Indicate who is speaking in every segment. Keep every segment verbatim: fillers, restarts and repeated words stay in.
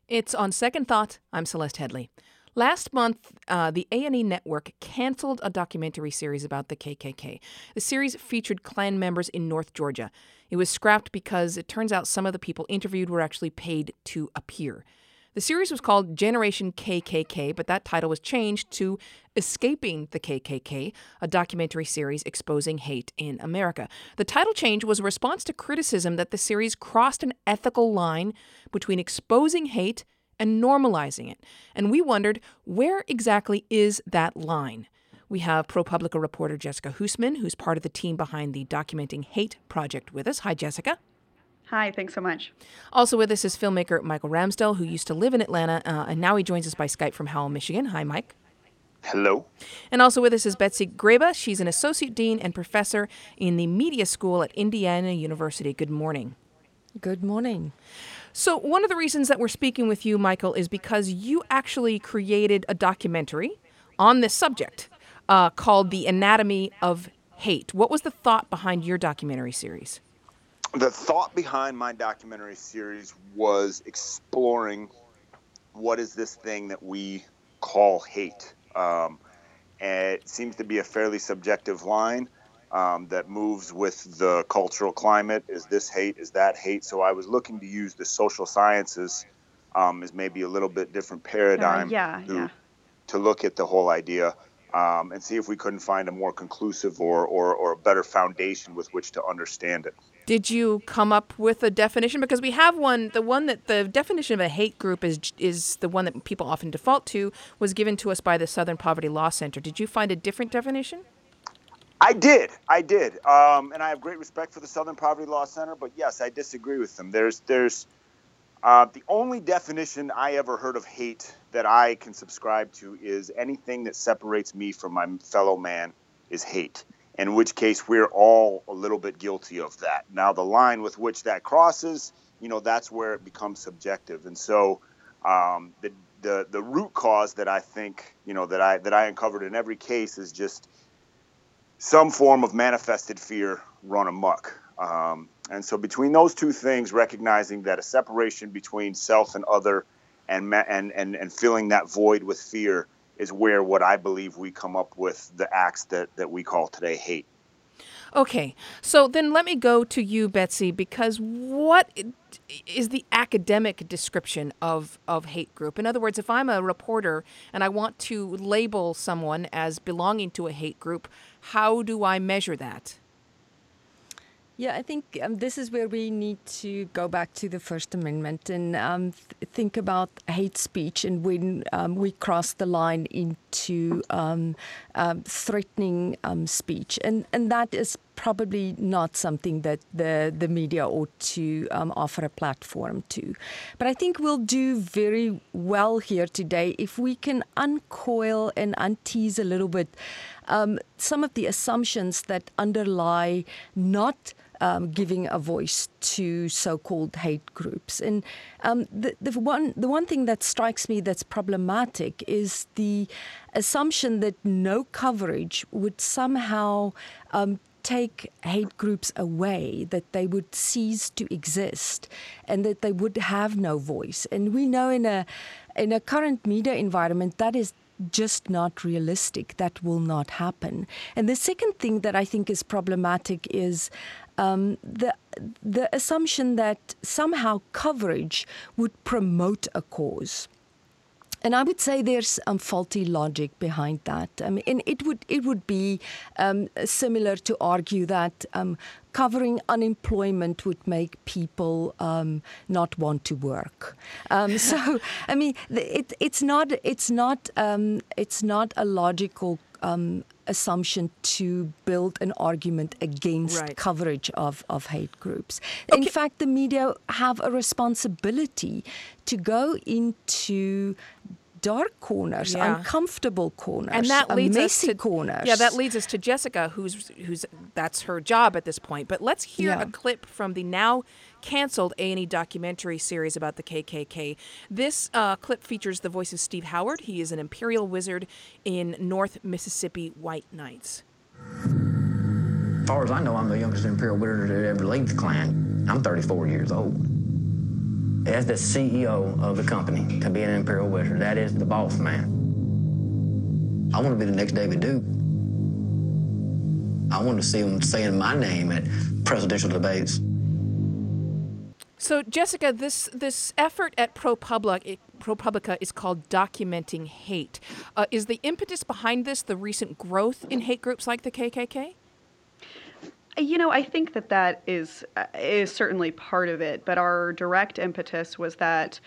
Speaker 1: It's On Second Thought. I'm Celeste Headley. Last month, uh, the A and E Network canceled a documentary series about the K K K. The series featured Klan members in North Georgia. It was scrapped because it turns out some of the people interviewed were actually paid to appear. The series was called Generation K K K, but that title was changed to Escaping the K K K, a documentary series exposing hate in America. The title change was a response to criticism that the series crossed an ethical line between exposing hate and normalizing it. And we wondered, where exactly is that line? We have ProPublica reporter Jessica Huseman, who's part of the team behind the Documenting Hate project with us. Hi, Jessica.
Speaker 2: Hi, thanks so much.
Speaker 1: Also with us is filmmaker Michael Ramsdell, who used to live in Atlanta, uh, and now he joins us by Skype from Howell, Michigan. Hi, Mike.
Speaker 3: Hello.
Speaker 1: And also with us is Betsy Greba. She's an associate dean and professor in the media school at Indiana University. Good morning.
Speaker 4: Good morning.
Speaker 1: So one of the reasons that we're speaking with you, Michael, is because you actually created a documentary on this subject uh, called The Anatomy of Hate. What was the thought behind your documentary series?
Speaker 3: The thought behind my documentary series was exploring what is this thing that we call hate. Um, and it seems to be a fairly subjective line um, that moves with the cultural climate. Is this hate? Is that hate? So I was looking to use the social sciences um, as maybe a little bit different paradigm
Speaker 2: Uh, yeah,
Speaker 3: to,
Speaker 2: yeah.
Speaker 3: to look at the whole idea um, and see if we couldn't find a more conclusive or, or, or a better foundation with which to understand it.
Speaker 1: Did you come up with a definition? Because we have one, the one that the definition of a hate group is is the one that people often default to, was given to us by the Southern Poverty Law Center. Did you find a different definition?
Speaker 3: I did. I did. Um, and I have great respect for the Southern Poverty Law Center, but yes, I disagree with them. There's, there's uh, the only definition I ever heard of hate that I can subscribe to is anything that separates me from my fellow man is hate. In which case we're all a little bit guilty of that. Now, the line with which that crosses, you know, that's where it becomes subjective. And so um, the, the the root cause that I think, you know, that I that I uncovered in every case is just some form of manifested fear run amok. Um, and so between those two things, recognizing that a separation between self and other and ma- and, and, and filling that void with fear is where what I believe we come up with the acts that, that we call today hate.
Speaker 1: Okay, so then let me go to you, Betsy, because what is the academic description of, of hate group? In other words, if I'm a reporter and I want to label someone as belonging to a hate group, how do I measure that?
Speaker 4: Yeah, I think um, this is where we need to go back to the First Amendment and um, th- think about hate speech and when um, we cross the line into um, um, threatening um, speech. And, and that is probably not something that the, the media ought to um, offer a platform to. But I think we'll do very well here today if we can uncoil and untease a little bit um, some of the assumptions that underlie not Um, giving a voice to so-called hate groups. And um, the, the one the one thing that strikes me that's problematic is the assumption that no coverage would somehow um, take hate groups away, that they would cease to exist, and that they would have no voice. And we know in a in a current media environment that is just not realistic. That will not happen. And the second thing that I think is problematic is um, the the assumption that somehow coverage would promote a cause. And I would say there's um, faulty logic behind that. I mean, and it would it would be um, similar to argue that um, covering unemployment would make people um, not want to work. Um, so, I mean, it, it's not it's not um, it's not a logical um, assumption to build an argument against
Speaker 1: Right.
Speaker 4: coverage of, of hate groups.
Speaker 1: Okay.
Speaker 4: In fact, the media have a responsibility to go into dark corners,
Speaker 1: Yeah.
Speaker 4: uncomfortable corners,
Speaker 1: And that
Speaker 4: uh,
Speaker 1: leads us
Speaker 4: messy
Speaker 1: to
Speaker 4: corners.
Speaker 1: Yeah, that leads us to Jessica, who's who's that's her job at this point. But let's hear
Speaker 4: Yeah.
Speaker 1: a clip from the now canceled A and E documentary series about the K K K. This uh, clip features the voice of Steve Howard. He is an imperial wizard in North Mississippi White Knights.
Speaker 5: As far as I know, I'm the youngest Imperial Wizard that ever leaves the clan. I'm thirty-four years old. as the C E O of the company to be an Imperial Wizard. That is the boss man. I want to be the next David Duke. I want to see him saying my name at presidential debates.
Speaker 1: So, Jessica, this this effort at ProPublica, ProPublica is called Documenting Hate. Uh, is the impetus behind this the recent growth in hate groups like the K K K?
Speaker 2: You know, I think that that is uh, is certainly part of it, but our direct impetus was that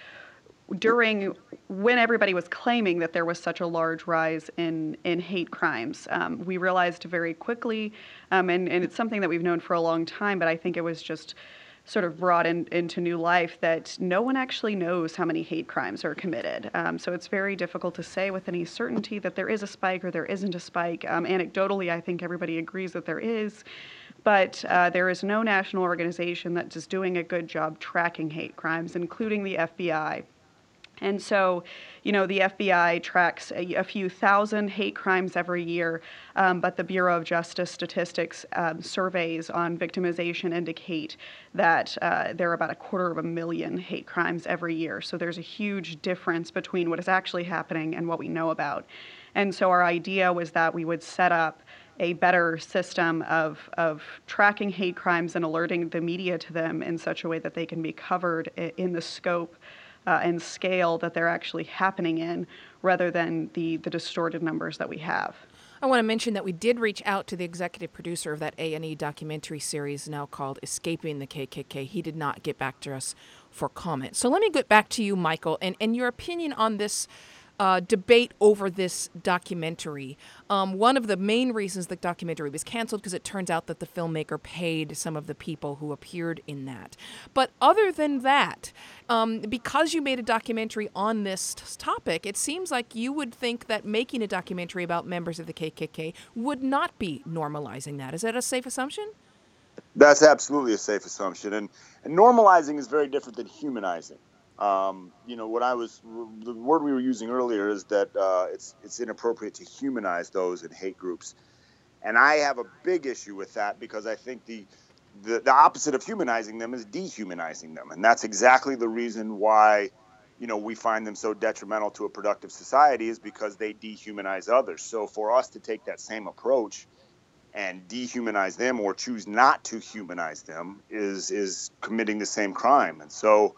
Speaker 2: during when everybody was claiming that there was such a large rise in, in hate crimes, um, we realized very quickly, um, and, and it's something that we've known for a long time, but I think it was just sort of brought in, into new life, that no one actually knows how many hate crimes are committed. Um, so it's very difficult to say with any certainty that there is a spike or there isn't a spike. Um, anecdotally, I think everybody agrees that there is. But uh, there is no national organization that is doing a good job tracking hate crimes, including the F B I. And so, you know, the F B I tracks a, a few thousand hate crimes every year, um, but the Bureau of Justice Statistics um, surveys on victimization indicate that uh, there are about a quarter of a million hate crimes every year. So there's a huge difference between what is actually happening and what we know about. And so our idea was that we would set up a better system of, of tracking hate crimes and alerting the media to them in such a way that they can be covered in the scope uh, and scale that they're actually happening in, rather than the, the distorted numbers that we have.
Speaker 1: I want to mention that we did reach out to the executive producer of that A and E documentary series now called Escaping the K K K. He did not get back to us for comment. So let me get back to you, Michael, and, and your opinion on this Uh, debate over this documentary. Um, one of the main reasons the documentary was canceled because it turns out that the filmmaker paid some of the people who appeared in that. But other than that, um, because you made a documentary on this t- topic, it seems like you would think that making a documentary about members of the K K K would not be normalizing that. Is that a safe assumption?
Speaker 3: That's absolutely a safe assumption. And, and normalizing is very different than humanizing. Um, you know, what I was, the word we were using earlier is that uh, it's it's inappropriate to humanize those in hate groups. And I have a big issue with that, because I think the, the, the opposite of humanizing them is dehumanizing them. And that's exactly the reason why, you know, we find them so detrimental to a productive society, is because they dehumanize others. So for us to take that same approach and dehumanize them, or choose not to humanize them, is is committing the same crime. And so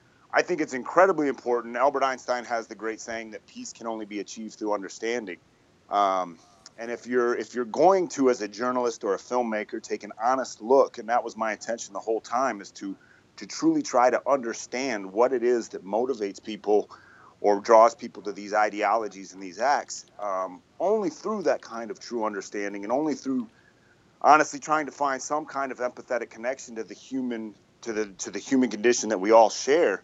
Speaker 3: I think it's incredibly important. Albert Einstein has the great saying that peace can only be achieved through understanding. Um, and if you're if you're going to, as a journalist or a filmmaker, take an honest look, and that was my intention the whole time, is to to truly try to understand what it is that motivates people or draws people to these ideologies and these acts. Um, only through that kind of true understanding, and only through honestly trying to find some kind of empathetic connection to the human to the to the human condition that we all share,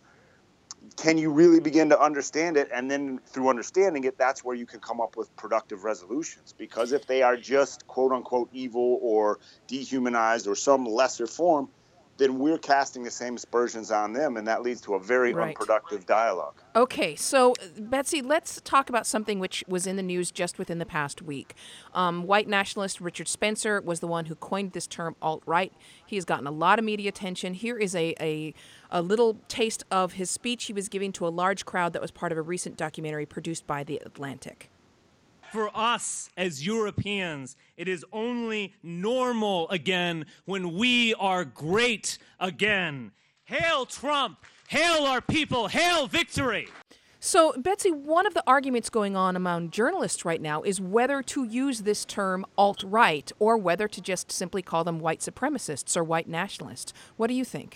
Speaker 3: can you really begin to understand it. And then through understanding it, that's where you can come up with productive resolutions. Because if they are just quote unquote evil or dehumanized or some lesser form, then we're casting the same aspersions on them, and that leads to a very
Speaker 1: Right.
Speaker 3: unproductive dialogue.
Speaker 1: Okay, so Betsy, let's talk about something which was in the news just within the past week. Um, white nationalist Richard Spencer was the one who coined this term alt-right. He has gotten a lot of media attention. Here is a, a, a little taste of his speech he was giving to a large crowd that was part of a recent documentary produced by The Atlantic.
Speaker 6: For us as Europeans, it is only normal again when we are great again. Hail Trump! Hail our people! Hail victory!
Speaker 1: So, Betsy, one of the arguments going on among journalists right now is whether to use this term alt-right or whether to just simply call them white supremacists or white nationalists. What do you think?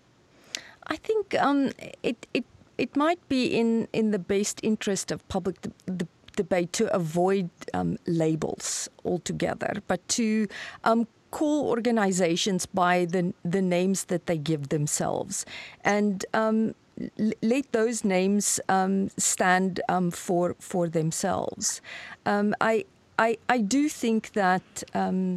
Speaker 4: I think um, it, it it might be in, in the best interest of public the, the debate to avoid um, labels altogether, but to um, call organizations by the the names that they give themselves, and um, l- let those names um, stand um, for for themselves. Um, I, I I do think that um,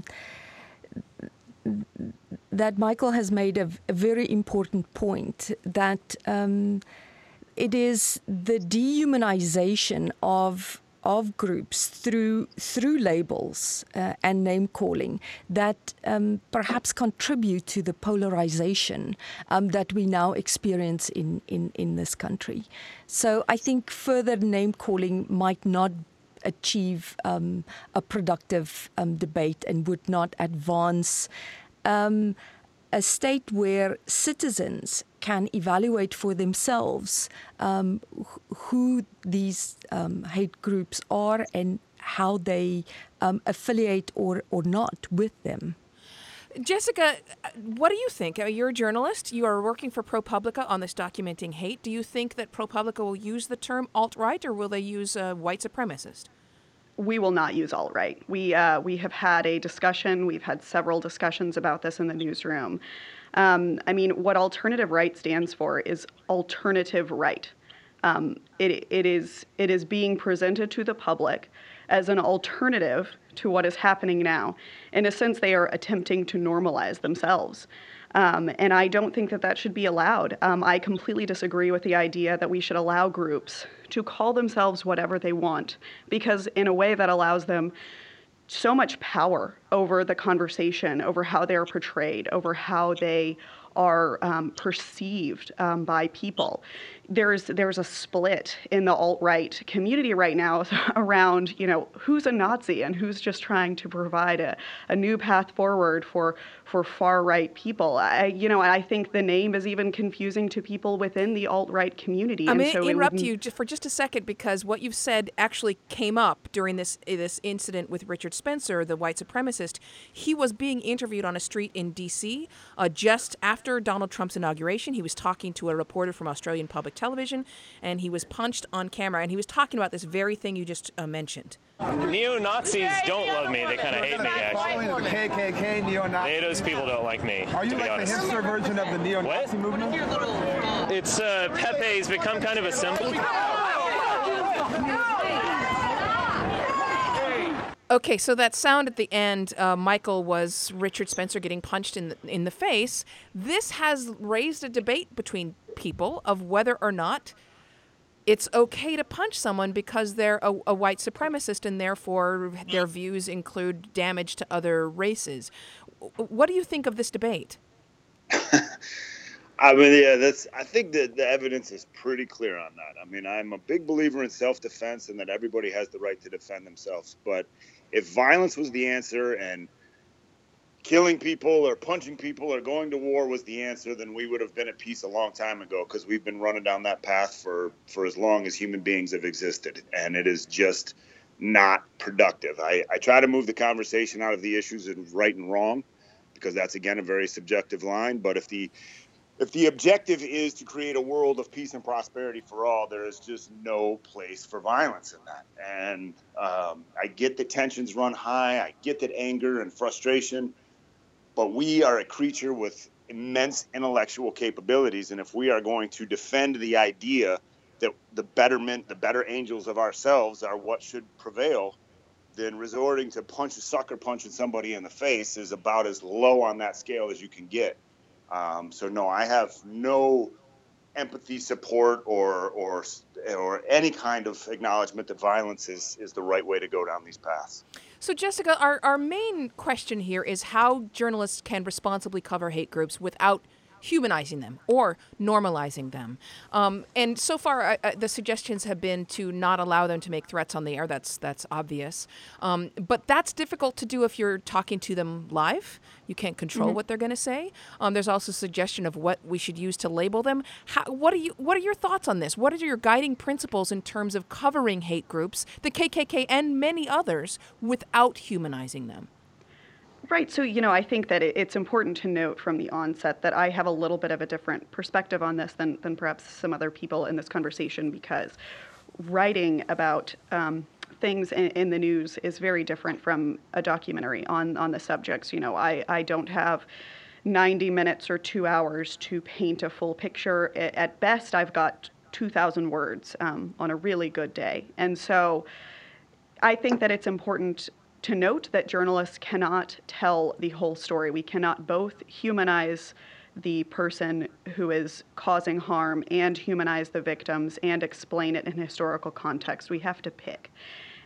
Speaker 4: that Michael has made a, a very important point, that um, it is the dehumanization of of groups through through labels uh, and name calling that um, perhaps contribute to the polarization um, that we now experience in, in, in this country. So I think further name calling might not achieve um, a productive um, debate and would not advance um, a state where citizens can evaluate for themselves um, who these um, hate groups are and how they um, affiliate or, or not with them.
Speaker 1: Jessica, what do you think? You're a journalist. You are working for ProPublica on this Documenting Hate. Do you think that ProPublica will use the term alt-right, or will they use uh, white supremacist?
Speaker 2: We will not use alt-right. We uh, we have had a discussion. We've had several discussions about this in the newsroom. Um, I mean, what alternative right stands for is alternative right. Um, it it is it is being presented to the public as an alternative to what is happening now. In a sense, they are attempting to normalize themselves. Um, and I don't think that that should be allowed. Um, I completely disagree with the idea that we should allow groups to call themselves whatever they want, because in a way that allows them so much power over the conversation, over how they're portrayed, over how they are um, perceived um, by people. There's there's a split in the alt-right community right now around, you know, who's a Nazi and who's just trying to provide a, a new path forward for for far-right people. I, you know, I think the name is even confusing to people within the alt-right community.
Speaker 1: I'm
Speaker 2: going
Speaker 1: to
Speaker 2: so
Speaker 1: interrupt you just for just a second, because what you've said actually came up during this this incident with Richard Spencer, the white supremacist. He was being interviewed on a street in D C uh, just after Donald Trump's inauguration. He was talking to a reporter from Australian Public Television, and he was punched on camera, and he was talking about this very thing you just uh, mentioned.
Speaker 7: Neo-Nazis don't love me. They kind of hate me, actually.
Speaker 8: The K K K, neo-Nazi.
Speaker 7: Those people don't like me,
Speaker 8: Are you
Speaker 7: to be
Speaker 8: like
Speaker 7: honest.
Speaker 8: the hipster version of the neo-Nazi
Speaker 7: What?
Speaker 8: movement?
Speaker 7: It's, uh, Pepe's become kind of a symbol.
Speaker 1: Okay, so that sound at the end, uh, Michael, was Richard Spencer getting punched in the, in the face. This has raised a debate between people of whether or not it's okay to punch someone because they're a, a white supremacist and therefore their views include damage to other races. What do you think of this debate?
Speaker 3: I mean, yeah, that's. I think that the evidence is pretty clear on that. I mean, I'm a big believer in self-defense and that everybody has the right to defend themselves. But if violence was the answer and killing people or punching people or going to war was the answer, then we would have been at peace a long time ago, because we've been running down that path for, for as long as human beings have existed. And it is just not productive. I, I try to move the conversation out of the issues of right and wrong, because that's, again, a very subjective line. But if the if the objective is to create a world of peace and prosperity for all, there is just no place for violence in that. And um, I get that tensions run high. I get that anger and frustration. But we are a creature with immense intellectual capabilities. And if we are going to defend the idea that the betterment, the better angels of ourselves are what should prevail, then resorting to punch a sucker punching somebody in the face is about as low on that scale as you can get. Um, so no, I have no empathy, support, or or or any kind of acknowledgement that violence is is the right way to go down these paths.
Speaker 1: So, Jessica, our, our main question here is how journalists can responsibly cover hate groups without humanizing them or normalizing them. Um, and so far, uh, uh, the suggestions have been to not allow them to make threats on the air. That's that's obvious. Um, but that's difficult to do if you're talking to them live. You can't control mm-hmm. what they're going to say. Um, there's also a suggestion of what we should use to label them. How, what are you? What are your thoughts on this? What are your guiding principles in terms of covering hate groups, the K K K and many others, without humanizing them?
Speaker 2: Right. So, you know, I think that it's important to note from the onset that I have a little bit of a different perspective on this than, than perhaps some other people in this conversation, because writing about um, things in, in the news is very different from a documentary on, on the subjects. You know, I, I don't have ninety minutes or two hours to paint a full picture. At best, I've got two thousand words um, on a really good day. And so I think that it's important to note that journalists cannot tell the whole story. We cannot both humanize the person who is causing harm and humanize the victims and explain it in historical context. We have to pick.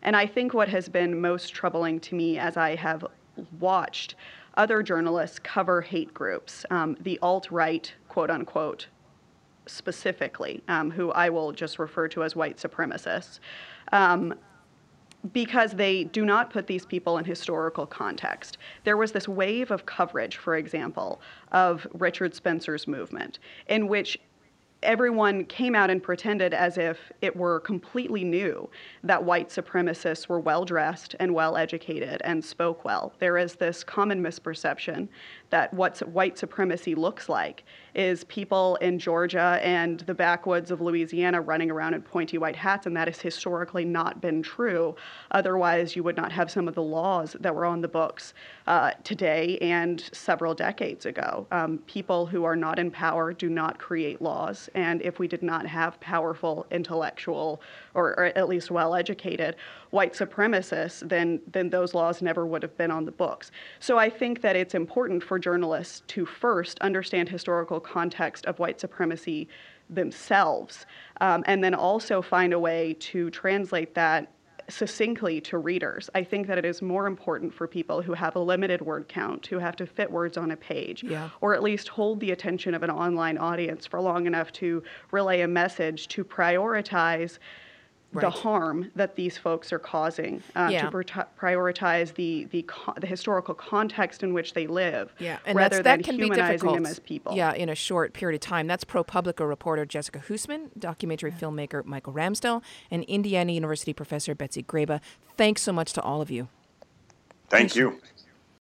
Speaker 2: And I think what has been most troubling to me as I have watched other journalists cover hate groups, um, the alt-right, quote unquote, specifically, um, who I will just refer to as white supremacists, um, because they do not put these people in historical context. There was this wave of coverage, for example, of Richard Spencer's movement, in which everyone came out and pretended as if it were completely new that white supremacists were well-dressed and well-educated and spoke well. There is this common misperception that what white supremacy looks like is people in Georgia and the backwoods of Louisiana running around in pointy white hats, and that has historically not been true. Otherwise, you would not have some of the laws that were on the books uh, today and several decades ago. Um, people who are not in power do not create laws, and if we did not have powerful intellectual, or, or at least well-educated white supremacists, then, then those laws never would have been on the books. So I think that it's important for journalists to first understand historical context of white supremacy themselves, um, and then also find a way to translate that succinctly to readers. I think that it is more important for people who have a limited word count, who have to fit words on a page,
Speaker 1: yeah.
Speaker 2: or at least hold the attention of an online audience for long enough to relay a message, to prioritize
Speaker 1: Right.
Speaker 2: the harm that these folks are causing, uh,
Speaker 1: yeah.
Speaker 2: to pr- prioritize the the, co- the historical context in which they live,
Speaker 1: yeah. and
Speaker 2: rather
Speaker 1: that
Speaker 2: than
Speaker 1: can
Speaker 2: humanizing
Speaker 1: be difficult.
Speaker 2: them as people.
Speaker 1: Yeah, in a short period of time. That's ProPublica reporter Jessica Huseman, documentary filmmaker Michael Ramsdell, and Indiana University professor Betsy Graba. Thanks so much to all of you.
Speaker 3: Thank you.